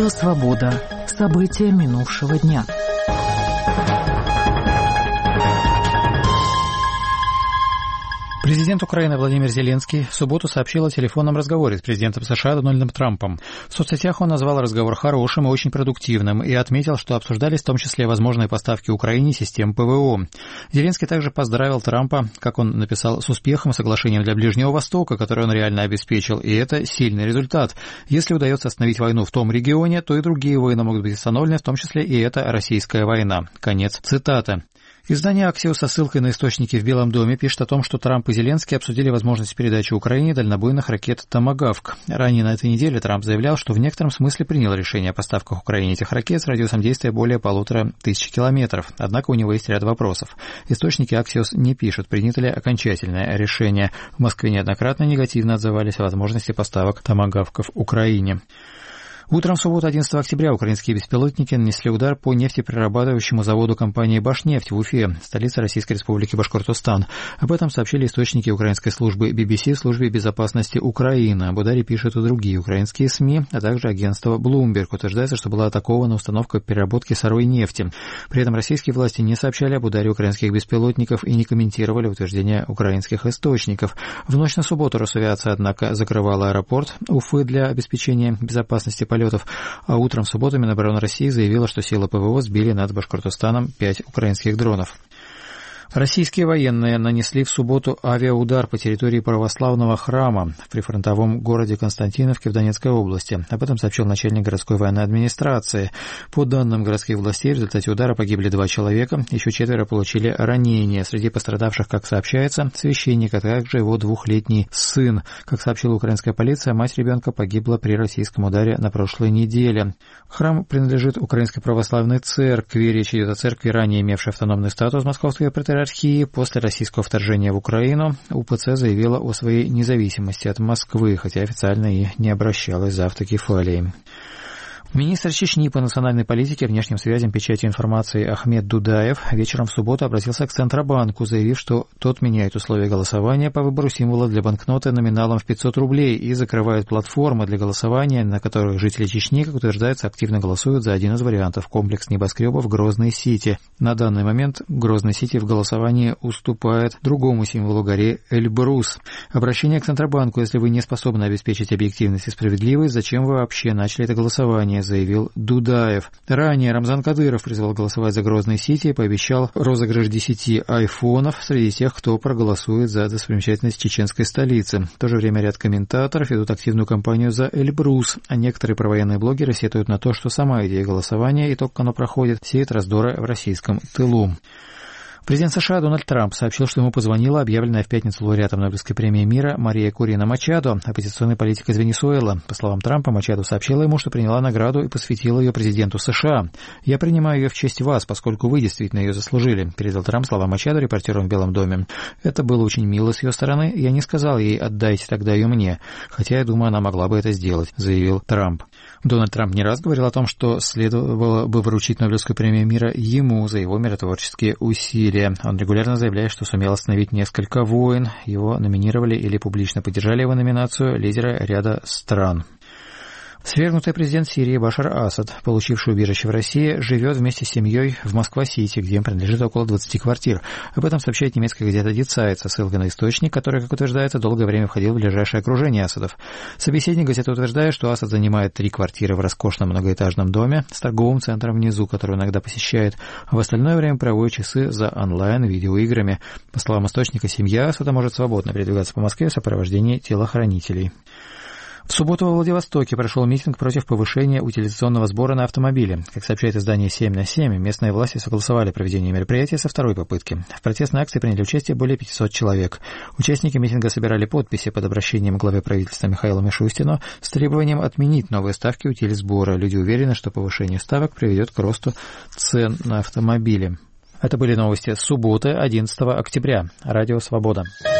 Радио «Свобода». События минувшего дня. Президент Украины Владимир Зеленский в субботу сообщил о телефонном разговоре с президентом США Дональдом Трампом. В соцсетях он назвал разговор хорошим и очень продуктивным и отметил, что обсуждались в том числе возможные поставки Украине систем ПВО. Зеленский также поздравил Трампа, как он написал, с успехом соглашением для Ближнего Востока, которое он реально обеспечил, и это сильный результат. Если удается остановить войну в том регионе, то и другие войны могут быть остановлены, в том числе и эта российская война. Конец цитаты. Издание «Аксиос» со ссылкой на источники в Белом доме пишет о том, что Трамп и Зеленский обсудили возможность передачи Украине дальнобойных ракет «Томагавк». Ранее на этой неделе Трамп заявлял, что в некотором смысле принял решение о поставках Украине этих ракет с радиусом действия более 1500 километров. Однако у него есть ряд вопросов. Источники «Аксиос» не пишут, принято ли окончательное решение. В Москве неоднократно негативно отзывались о возможности поставок «Томагавков» Украине. Утром в субботу 11 октября украинские беспилотники нанесли удар по нефтеперерабатывающему заводу компании «Башнефть» в Уфе, столице Российской Республики Башкортостан. Об этом сообщили источники украинской службы BBC в службе безопасности Украины. Об ударе пишут и другие украинские СМИ, а также агентство Bloomberg. Утверждается, что была атакована установка переработки сырой нефти. При этом российские власти не сообщали об ударе украинских беспилотников и не комментировали утверждения украинских источников. В ночь на субботу Росавиация, однако, закрывала аэропорт Уфы для обеспечения безопасности полетов, а утром в субботу Минобороны России заявила, что силы ПВО сбили над Башкортостаном 5 украинских дронов. Российские военные нанесли в субботу авиаудар по территории православного храма в прифронтовом городе Константиновке в Донецкой области. Об этом сообщил начальник городской военной администрации. По данным городских властей, в результате удара погибли 2 человека, еще 4 получили ранения. Среди пострадавших, как сообщается, священник, а также его 2-летний сын. Как сообщила украинская полиция, мать ребенка погибла при российском ударе на прошлой неделе. Храм принадлежит Украинской православной церкви. Речь идет о церкви, ранее имевшей автономный статус Московской патриархии. После российского вторжения в Украину УПЦ заявила о своей независимости от Москвы, хотя официально и не обращалась за автокефалией. Министр Чечни по национальной политике, внешним связям, печати информации Ахмед Дудаев вечером в субботу обратился к Центробанку, заявив, что тот меняет условия голосования по выбору символа для банкноты номиналом в 500 рублей и закрывает платформы для голосования, на которых жители Чечни, как утверждается, активно голосуют за один из вариантов — комплекс небоскребов Грозный-Сити. На данный момент Грозный-Сити в голосовании уступает другому символу — горе Эльбрус. Обращение к Центробанку: если вы не способны обеспечить объективность и справедливость, зачем вы вообще начали это голосование, заявил Дудаев. Ранее Рамзан Кадыров призвал голосовать за Грозный-Сити и пообещал розыгрыш 10 айфонов среди тех, кто проголосует за достопримечательность чеченской столицы. В то же время ряд комментаторов ведут активную кампанию за Эльбрус, а некоторые провоенные блогеры сетуют на то, что сама идея голосования и то, как оно проходит, сеет раздоры в российском тылу. Президент США Дональд Трамп сообщил, что ему позвонила объявленная в пятницу лауреатом Нобелевской премии мира Мария Курина Мачадо, оппозиционный политик из Венесуэлы. По словам Трампа, Мачадо сообщила ему, что приняла награду и посвятила ее президенту США. «Я принимаю ее в честь вас, поскольку вы действительно ее заслужили», — передал Трамп слова Мачадо репортерам в Белом доме. «Это было очень мило с ее стороны. Я не сказал ей: отдайте тогда ее мне, хотя я думаю, она могла бы это сделать», — заявил Трамп. Дональд Трамп не раз говорил о том, что следовало бы вручить Нобелевскую премию мира ему за его миротворческие усилия. Он регулярно заявляет, что сумел остановить несколько войн. Его номинировали или публично поддержали его номинацию лидеры ряда стран. Свергнутый президент Сирии Башар Асад, получивший убежище в России, живет вместе с семьей в Москва-Сити, где им принадлежит около 20 квартир. Об этом сообщает немецкая газета Die Zeit со ссылкой на источник, который, как утверждается, долгое время входил в ближайшее окружение Асадов. Собеседник газеты утверждает, что Асад занимает 3 квартиры в роскошном многоэтажном доме с торговым центром внизу, который иногда посещает, а в остальное время проводит часы за онлайн-видеоиграми. По словам источника, семья Асада может свободно передвигаться по Москве в сопровождении телохранителей. В субботу во Владивостоке прошел митинг против повышения утилизационного сбора на автомобили. Как сообщает издание 7/7, местные власти согласовали проведение мероприятия со второй попытки. В протестной акции приняли участие более 500 человек. Участники митинга собирали подписи под обращением к главе правительства Михаилу Мишустину с требованием отменить новые ставки утилизбора. Люди уверены, что повышение ставок приведет к росту цен на автомобили. Это были новости с субботы, 11 октября. Радио «Свобода».